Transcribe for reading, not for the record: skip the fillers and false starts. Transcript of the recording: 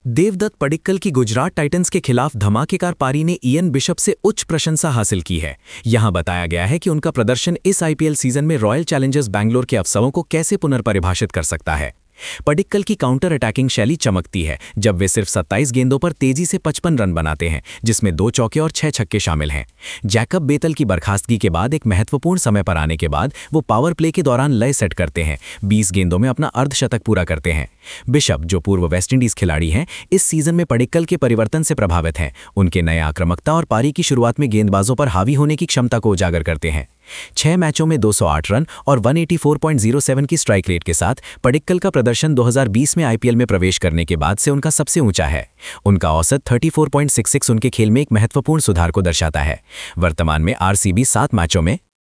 देवदत्त पडिक्कल की गुजरात टाइटंस के खिलाफ धमाकेदार पारी ने इयन बिशप से उच्च प्रशंसा हासिल की है। यहां बताया गया है कि उनका प्रदर्शन इस आईपीएल सीजन में रॉयल चैलेंजर्स बैंगलोर के अवसरों को कैसे पुनर्परिभाषित कर सकता है। पडिक्कल की काउंटर अटैकिंग शैली चमकती है जब वे सिर्फ 27 गेंदों पर तेजी से 55 रन बनाते हैं, जिसमें 2 चौके और 6 छक्के शामिल हैं। जैकब बेतल की बर्खास्तगी के बाद एक महत्वपूर्ण समय पर आने के बाद वो पावर प्ले के दौरान लय सेट करते हैं, 20 गेंदों में अपना अर्धशतक पूरा करते हैं। बिशप, जो पूर्व वेस्टइंडीज खिलाड़ी हैं, इस सीजन में पडिक्कल के परिवर्तन से प्रभावित हैं। उनके नए आक्रामकता और पारी की शुरुआत में गेंदबाजों पर हावी होने की क्षमता को उजागर करते हैं। 6 मैचों में 208 रन और 184.07 की स्ट्राइक रेट के साथ पडिक्कल का प्रदर्शन 2020 में आईपीएल में प्रवेश करने के बाद से उनका सबसे ऊंचा है। उनका औसत 34.66 उनके खेल में एक महत्वपूर्ण सुधार को दर्शाता है। वर्तमान में आरसीबी 7 मैचों में